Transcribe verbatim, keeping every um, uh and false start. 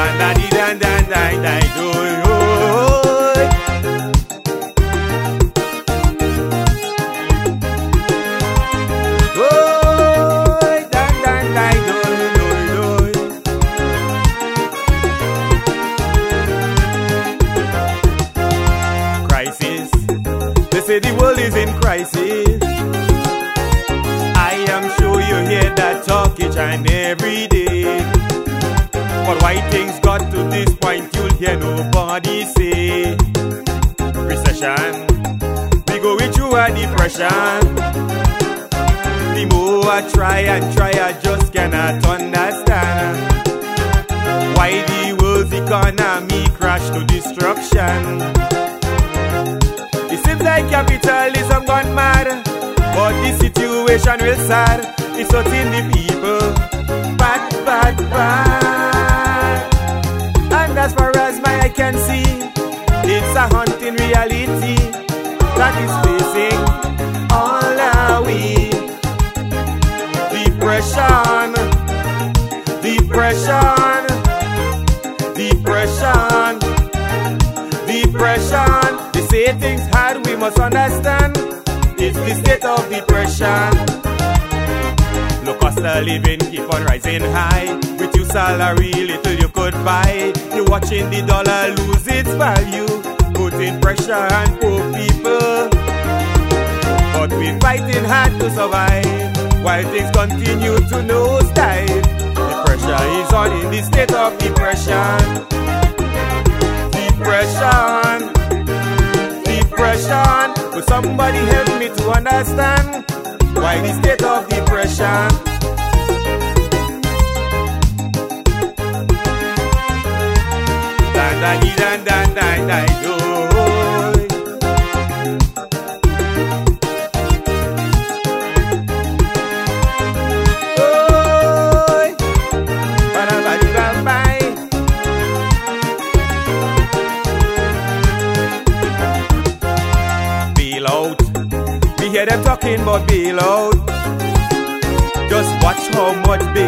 Dan da di dan dan dan dan do. Say the world is in crisis. I am sure you hear that talk each and every day. But why things got to this point, you'll hear nobody say. Recession, we going through a depression. The more I try and try, I just cannot understand why the world's economy crashed to destruction. It seems like capitalism gone mad, but the situation real sad. It's hurting the people, bad, bad, bad. And as far as my eye can see, it's a haunting reality that is facing all our we. Depression, depression, depression, depression. They say things hard, we must understand. It's the state of depression. Look, cost of living keep on rising high. With your salary, little you could buy. You're watching the dollar lose its value, putting pressure on poor people. But we're fighting hard to survive, while things continue to nosedive. The pressure is on in the state of depression. Depression, depression. Will somebody help me to understand why the state of depression? Dan dan dan dan dan dan do. Hear them talking about bailout. Just watch how much